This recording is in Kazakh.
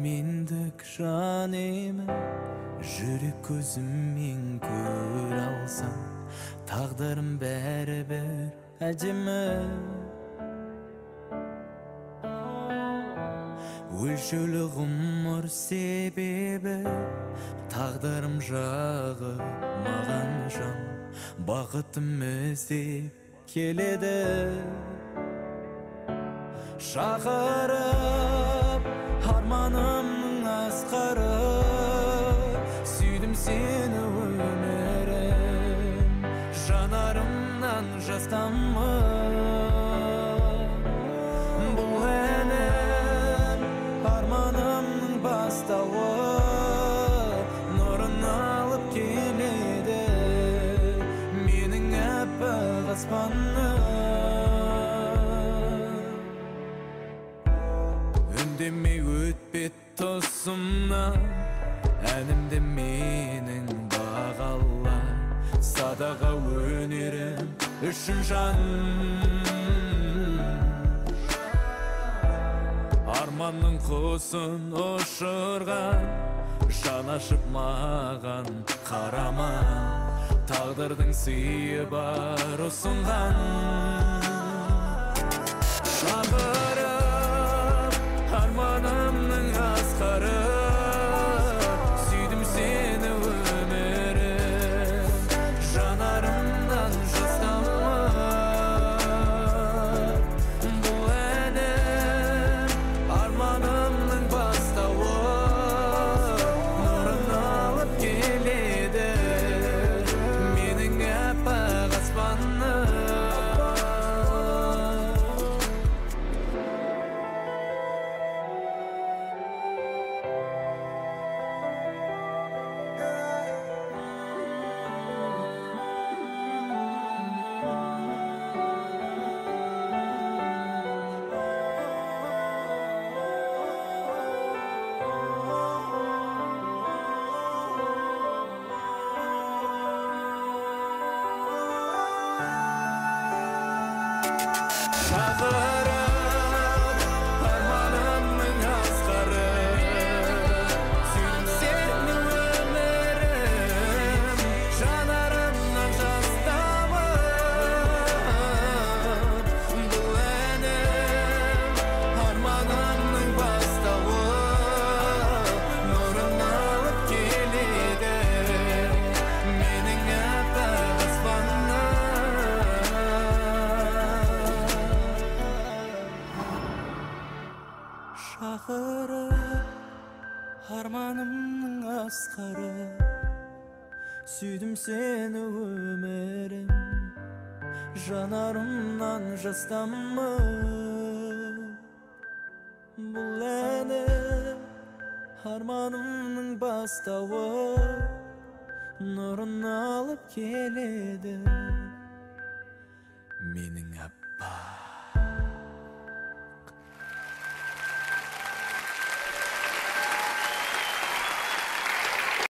Mendік жан емін, жүрек көзіммен көр алсам, тағдырым бәрібір әдемі. Өлшеулі ғұмыр себебі, тағдырым жағы маған жан, бақытым іздеп келеді. Шақырып арманымның асқары, сүйдім сені өмірім, жанарымнан жас тамып. Бұл әнім арманымның бастауы, нұрын алып келеді менің аппақ аспаннан. Үндемей өтпет тұсымнан, әнімді менің бағала, садаға өнерім үшін жан. Арманның құсын ұшырған, жан ашып маған қарама, тағдырдың сыйы бар ұсынған. Шақырып арманымның асқары, сүйдім сені өмірім, жанарымнан жас тамып. Бұл әнім арманымның бастауы, нұрын алып келеді менің аппақ аспаннан. Шақырып арманымның асқары, сүйдім сені өмірім, жанарымнан жас тамып. Бұл әнім арманымның бастауы, нұрын алып келеді менің аппақ аспаннан. Шақырып арманымның асқары, сүйдім сені өмірім, жанарымнан жас тамып. Бұл әнім арманымның бастауы, нұрын алып келеді менің